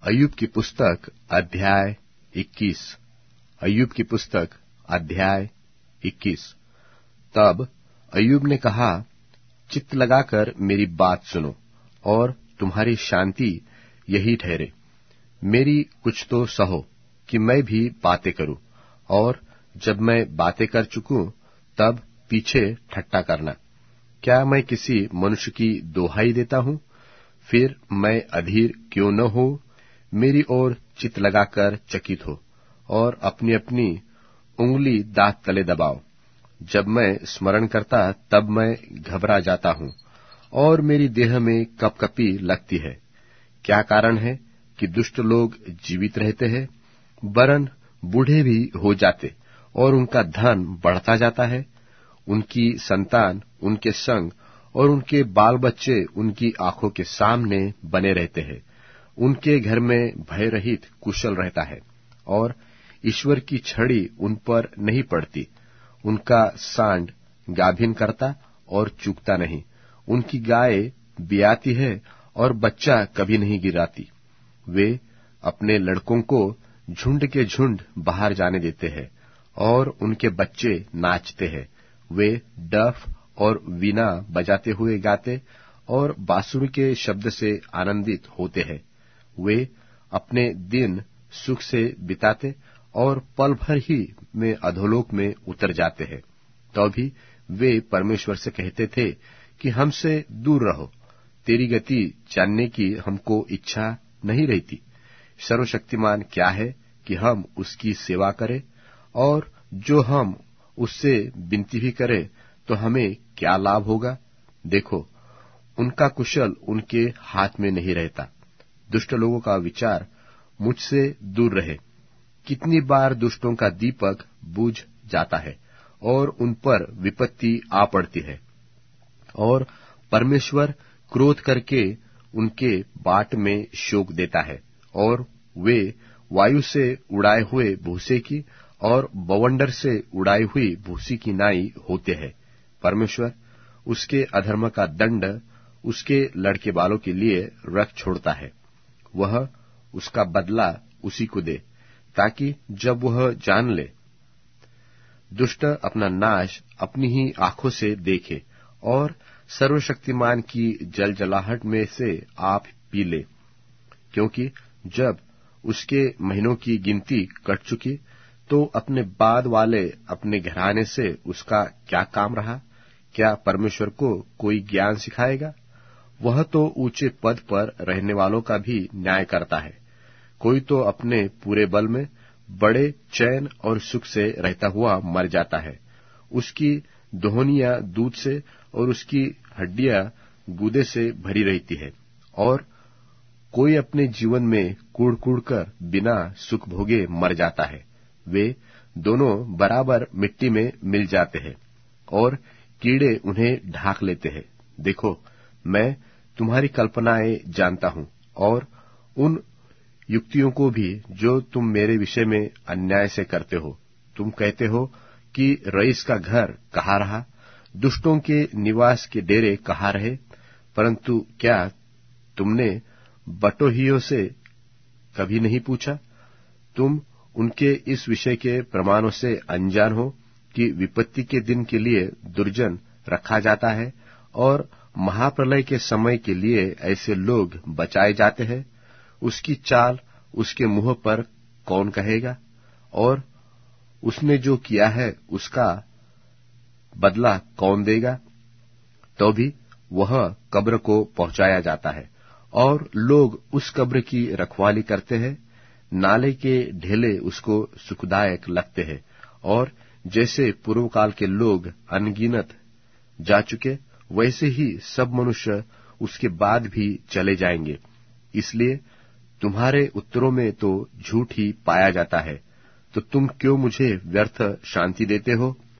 अय्यूब की पुस्तक अध्याय 21। अय्यूब की पुस्तक अध्याय 21। तब अय्यूब ने कहा, चित्त लगाकर मेरी बात सुनो और तुम्हारी शांति यही ठहरे। मेरी कुछ तो सहो कि मैं भी बातें करूं, और जब मैं बातें कर चुकूं तब पीछे ठट्टा करना। क्या मैं किसी मनुष्य की दोहाई देता हूं? फिर मैं अधीर क्यों न हो? मेरी ओर चित्त लगाकर चकित हो और अपनी अपनी उंगली दांत तले दबाओ। जब मैं स्मरण करता तब मैं घबरा जाता हूं और मेरी देह में कपकपी लगती है। क्या कारण है कि दुष्ट लोग जीवित रहते हैं, वरन बूढ़े भी हो जाते और उनका धन बढ़ता जाता है। उनकी संतान उनके संग और उनके बाल बच्चे उनकी आंखों के सामने बने रहते हैं। उनके घर में भय रहित कुशल रहता है और ईश्वर की छड़ी उन पर नहीं पड़ती। उनका सांड गाभिन करता और चूकता नहीं। उनकी गाय बियाती है और बच्चा कभी नहीं गिराती। वे अपने लड़कों को झुंड के झुंड बाहर जाने देते हैं और उनके बच्चे नाचते हैं। वे डफ और वीणा बजाते हुए गाते और बांसुरी के शब्द से आनंदित होते हैं। वे अपने दिन सुख से बिताते और पल भर ही में अधोलोक में उतर जाते हैं। तो भी वे परमेश्वर से कहते थे कि हमसे दूर रहो, तेरी गति जानने की हमको इच्छा नहीं रहती। सर्वशक्तिमान क्या है कि हम उसकी सेवा करें, और जो हम उससे विनती भी करें तो हमें क्या लाभ होगा? देखो, उनका कुशल उनके हाथ में नहीं रहता। दुष्ट लोगों का विचार मुझसे दूर रहे। कितनी बार दुष्टों का दीपक बुझ जाता है और उन पर विपत्ति आ पड़ती है, और परमेश्वर क्रोध करके उनके बाट में शोक देता है, और वे वायु से उड़ाए हुए भूसे की और बवंडर से उड़ाई हुई भूसी की नाई होते हैं। परमेश्वर उसके अधर्म का दंड उसके लड़के बालों के लिए रख छोड़ता है। वह उसका बदला उसी को दे, ताकि जब वह जान ले, दुष्ट अपना नाश अपनी ही आंखों से देखे और सर्वशक्तिमान की जलजलाहट में से आप पी ले। क्योंकि जब उसके महीनों की गिनती कट चुकी तो अपने बाद वाले अपने घराने से उसका क्या काम रहा? क्या परमेश्वर को कोई ज्ञान सिखाएगा? वह तो ऊंचे पद पर रहने वालों का भी न्याय करता है। कोई तो अपने पूरे बल में बड़े चैन और सुख से रहता हुआ मर जाता है। उसकी दोहनियां दूध से और उसकी हड्डियां गूदे से भरी रहती है। और कोई अपने जीवन में कूड़ कूड़ कर बिना सुख भोगे मर जाता है। वे दोनों बराबर मिट्टी में मिल जाते हैं और कीड़े उन्हें ढांक लेते हैं। देखो, मैं तुम्हारी कल्पनाएं जानता हूं और उन युक्तियों को भी जो तुम मेरे विषय में अन्याय से करते हो। तुम कहते हो कि रईस का घर कहाँ रहा, दुष्टों के निवास के डेरे कहाँ रहे? परंतु क्या तुमने बटोहियों से कभी नहीं पूछा? तुम उनके इस विषय के प्रमाणों से अनजान हो कि विपत्ति के दिन के लिए दुर्जन रखा जाता है और महाप्रलय के समय के लिए ऐसे लोग बचाए जाते हैं। उसकी चाल उसके मुंह पर कौन कहेगा? और उसने जो किया है उसका बदला कौन देगा? तो भी वह कब्र को पहुंचाया जाता है और लोग उस कब्र की रखवाली करते हैं। नाले के ढेले उसको सुखदायक लगते हैं, और जैसे पूर्व काल के लोग अनगिनत जा चुके, वैसे ही सब मनुष्य उसके बाद भी चले जाएंगे। इसलिए तुम्हारे उत्तरों में तो झूठ ही पाया जाता है। तो तुम क्यों मुझे व्यर्थ शांति देते हो?